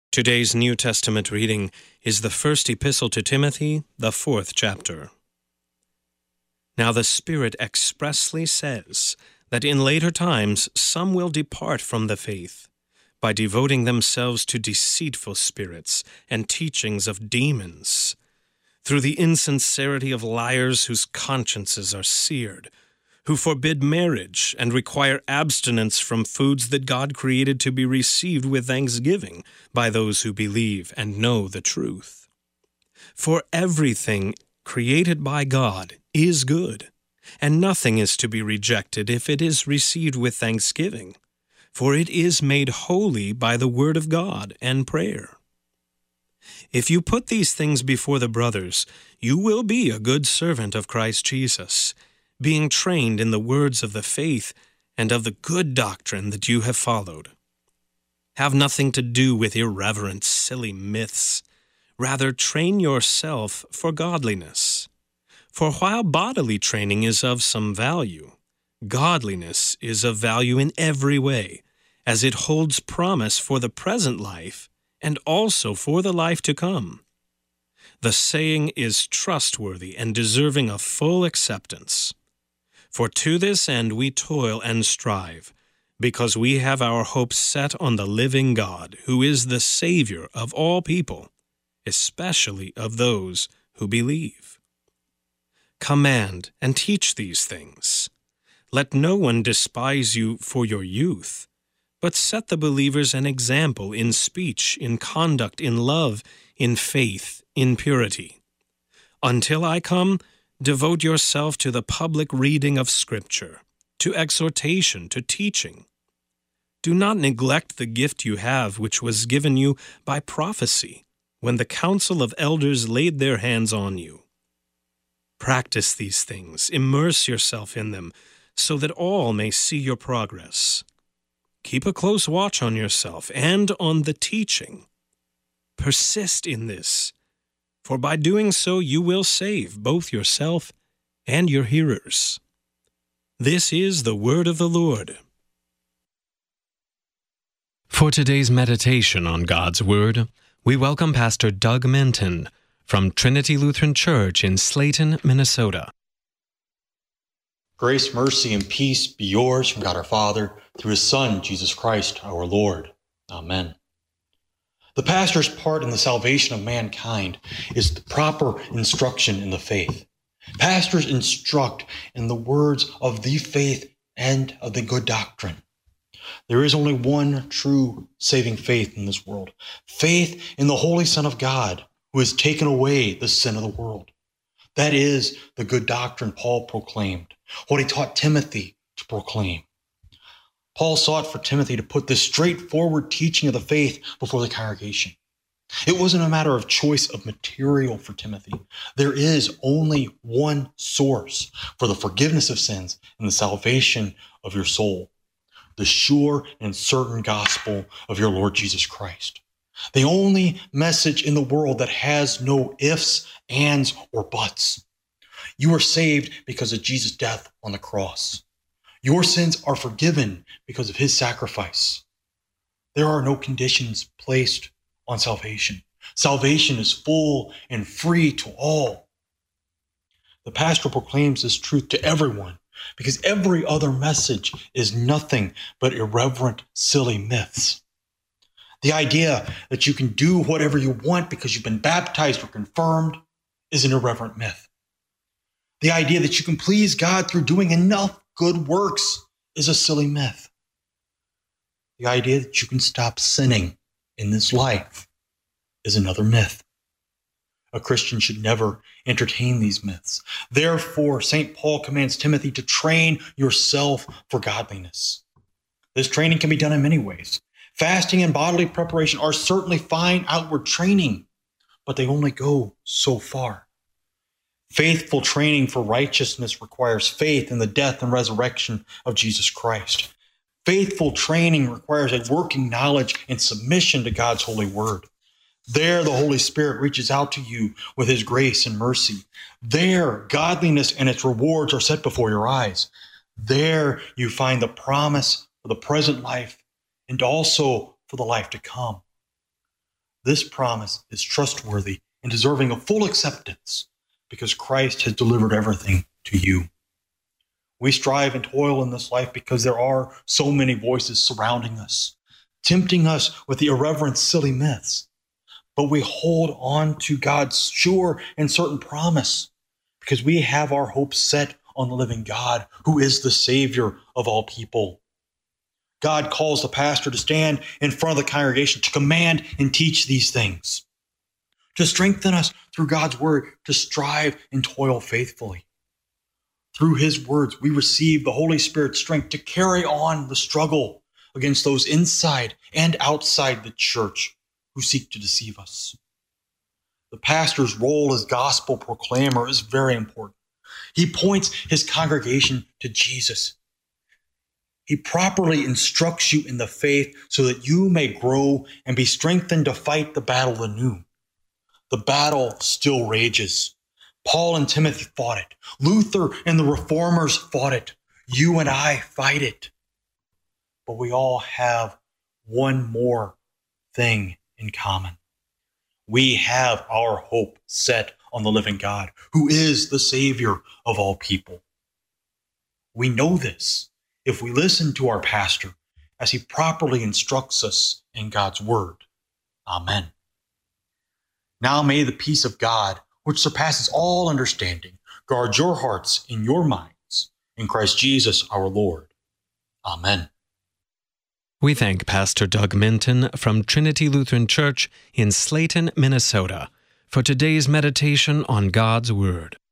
Today's New Testament reading is the first epistle to Timothy, the 4th chapter. Now the Spirit expressly says that in later times some will depart from the faith, by devoting themselves to deceitful spirits and teachings of demons, through the insincerity of liars whose consciences are seared, who forbid marriage and require abstinence from foods that God created to be received with thanksgiving by those who believe and know the truth. For everything created by God is good, and nothing is to be rejected if it is received with thanksgiving, for it is made holy by the word of God and prayer. If you put these things before the brothers, you will be a good servant of Christ Jesus, being trained in the words of the faith and of the good doctrine that you have followed. Have nothing to do with irreverent, silly myths. Rather, train yourself for godliness. For while bodily training is of some value, godliness is of value in every way, as it holds promise for the present life and also for the life to come. The saying is trustworthy and deserving of full acceptance. For to this end we toil and strive, because we have our hope set on the living God, who is the Savior of all people, especially of those who believe. Command and teach these things. Let no one despise you for your youth, but set the believers an example in speech, in conduct, in love, in faith, in purity. Until I come, devote yourself to the public reading of Scripture, to exhortation, to teaching. Do not neglect the gift you have, which was given you by prophecy, when the council of elders laid their hands on you. Practice these things, immerse yourself in them, so that all may see your progress. Keep a close watch on yourself and on the teaching. Persist in this, for by doing so you will save both yourself and your hearers. This is the word of the Lord. For today's meditation on God's Word, we welcome Pastor Doug Minton from Trinity Lutheran Church in Slayton, Minnesota. Grace, mercy, and peace be yours from God our Father, through His Son, Jesus Christ, our Lord. Amen. The pastor's part in the salvation of mankind is the proper instruction in the faith. Pastors instruct in the words of the faith and of the good doctrine. There is only one true saving faith in this world. Faith in the Holy Son of God, who has taken away the sin of the world. That is the good doctrine Paul proclaimed, what he taught Timothy to proclaim. Paul sought for Timothy to put this straightforward teaching of the faith before the congregation. It wasn't a matter of choice of material for Timothy. There is only one source for the forgiveness of sins and the salvation of your soul: the sure and certain gospel of your Lord Jesus Christ. The only message in the world that has no ifs, ands, or buts. You are saved because of Jesus' death on the cross. Your sins are forgiven because of His sacrifice. There are no conditions placed on salvation. Salvation is full and free to all. The pastor proclaims this truth to everyone because every other message is nothing but irreverent, silly myths. The idea that you can do whatever you want because you've been baptized or confirmed is an irreverent myth. The idea that you can please God through doing enough good works is a silly myth. The idea that you can stop sinning in this life is another myth. A Christian should never entertain these myths. Therefore, St. Paul commands Timothy to train yourself for godliness. This training can be done in many ways. Fasting and bodily preparation are certainly fine outward training, but they only go so far. Faithful training for righteousness requires faith in the death and resurrection of Jesus Christ. Faithful training requires a working knowledge and submission to God's holy word. There, the Holy Spirit reaches out to you with His grace and mercy. There, godliness and its rewards are set before your eyes. There, you find the promise for the present life and also for the life to come. This promise is trustworthy and deserving of full acceptance because Christ has delivered everything to you. We strive and toil in this life because there are so many voices surrounding us, tempting us with the irreverent, silly myths. But we hold on to God's sure and certain promise because we have our hopes set on the living God, who is the Savior of all people. God calls the pastor to stand in front of the congregation to command and teach these things, to strengthen us through God's word, to strive and toil faithfully. Through his words, we receive the Holy Spirit's strength to carry on the struggle against those inside and outside the church who seek to deceive us. The pastor's role as gospel proclaimer is very important. He points his congregation to Jesus. He properly instructs you in the faith so that you may grow and be strengthened to fight the battle anew. The battle still rages. Paul and Timothy fought it. Luther and the reformers fought it. You and I fight it. But we all have one more thing in common. We have our hope set on the living God, who is the Savior of all people. We know this if we listen to our pastor as he properly instructs us in God's word. Amen. Now may the peace of God, which surpasses all understanding, guard your hearts and your minds in Christ Jesus our Lord. Amen. We thank Pastor Doug Minton from Trinity Lutheran Church in Slayton, Minnesota, for today's meditation on God's Word.